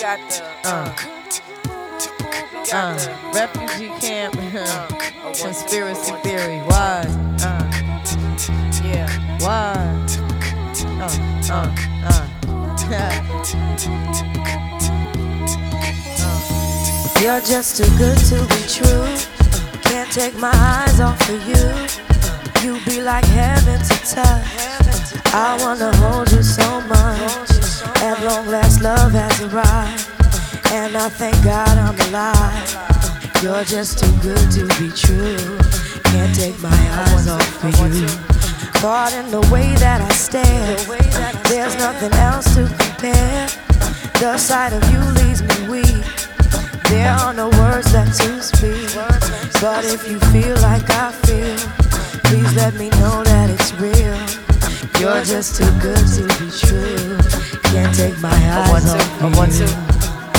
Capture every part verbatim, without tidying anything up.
got the Uh, uh, refugee camp, conspiracy theory. Why? Uh, yeah. why? Uh, uh, uh. You're just too good to be true. Can't take my eyes off of you. You be like heaven to touch. I wanna hold you so much. At long last, love has arrived, and I thank God I'm alive. You're just too good to be true. Can't take my eyes off of you. Caught in the way that I stare. There's nothing else to compare. The sight of you leaves me weak. There are no words left to speak. But if you feel like I feel, please let me know that it's real. You're just too good to be true. Can't take my eyes off of you.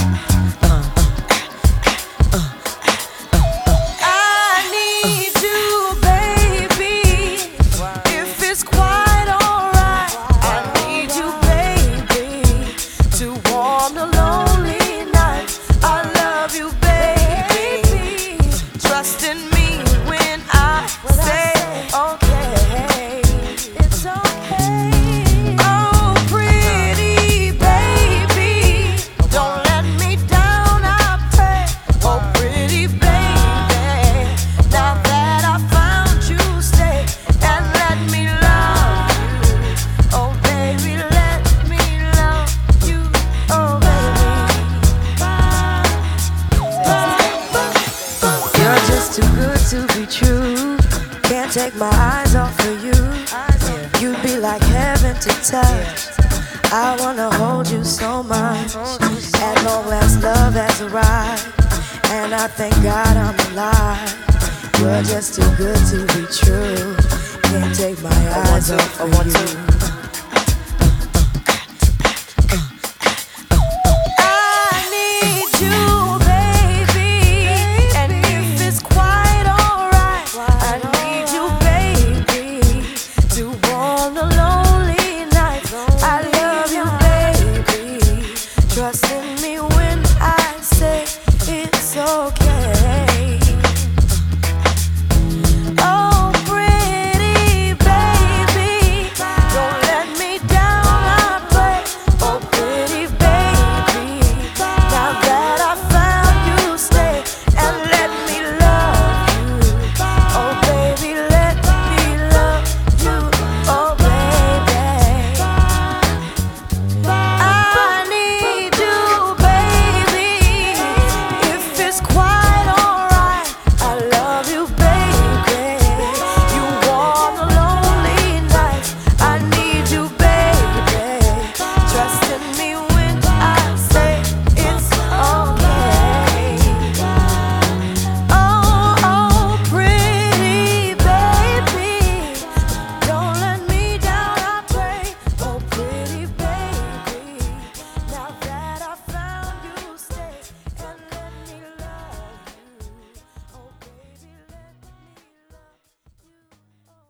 Too good to be true. Can't take my eyes off of you. You'd be like heaven to touch. I wanna hold you so much. At long last, love has arrived, and I thank God I'm alive. You're just too good to be true. Can't take my eyes off of you.